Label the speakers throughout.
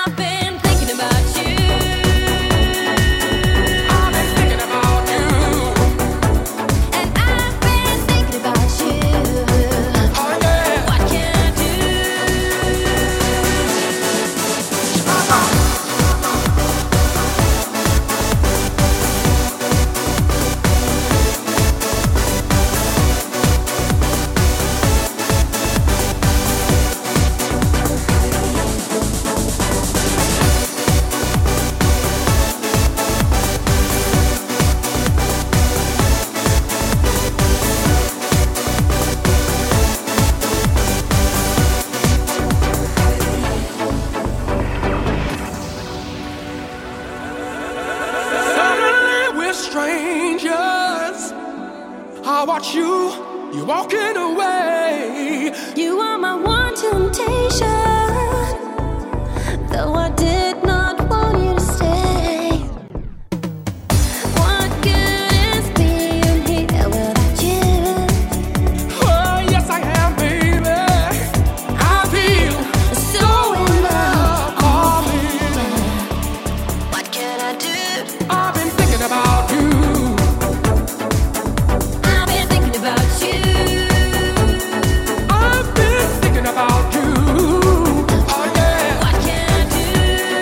Speaker 1: I watch you, you're walking away.
Speaker 2: You are my one temptation, though I did not want you to stay. What good is being here without you?
Speaker 1: Oh, yes I am, baby. I feel
Speaker 2: So in love,
Speaker 1: oh, baby.
Speaker 2: what can I do?
Speaker 1: I've been thinking about you. About you, oh yeah.
Speaker 2: What can I do?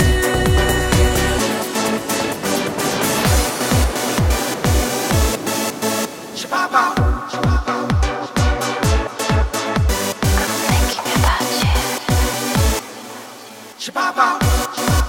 Speaker 1: Shababa.
Speaker 2: I'm thinking about you.
Speaker 1: Shababa.